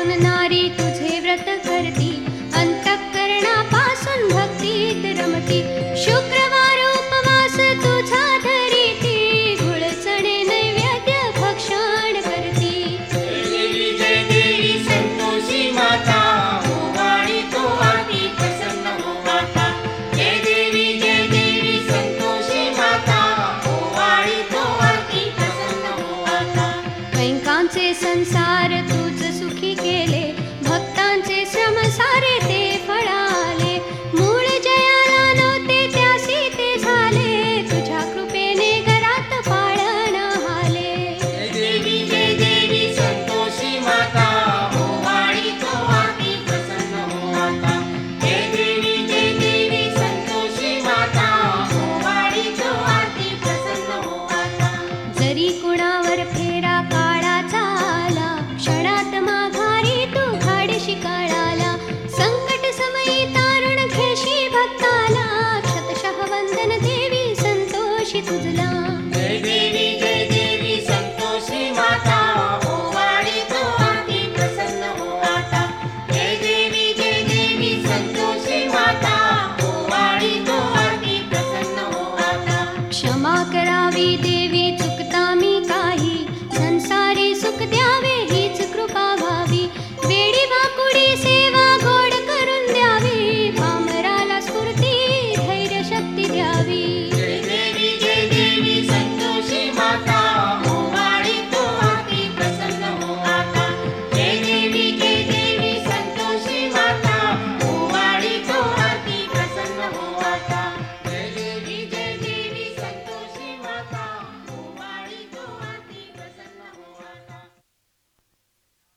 मनापासून नारी तुझे व्रत करती, अंतःकरणापासून भक्तीत रमती. शुक्रवार उपवास तुझा धरीती, गुळ चणे नैवेद्य भक्षण करती. जय देवी संतोषी माता, हो वाणी तो आरती प्रसन्न हो माता. जय देवी संतोषी माता, हो वाणी तो आरती प्रसन्न हो माता. कैकांचे संसार तुझ सुखी केले, भक्तांचे श्रम सारे ते फळाले. मूळ जयाला नव्हते त्यासी ते झाले, तुझ्या कृपेने घरात पाळण आले. जय देवी संतोषी माता, हो वाणी तो आरती प्रसन्न हो माता. जय देवी संतोषी माता, हो वाणी तो आरती प्रसन्न हो माता. जरी कुणावर फेरा काळाचा आला, क्षणात माघारी तू घाडशी काळाला. संकट समयी तारुण घेशी भक्ताला, शतशः वंदन देवी संतोषी तुझला. जय देवी संतोषी माता, हो वाणी तो आरती प्रसन्न हो माता. जय देवी संतोषी माता, हो वाणी तो आरती प्रसन्न हो माता. क्षमा करावी देवी चुकता मी काही, संसारी सुख द्यावे हीच कृपा व्हावी. वेडी वाकुडी सेवा गोड करून द्यावी, पामराला स्फूर्ती धैर्य शक्ती द्यावी.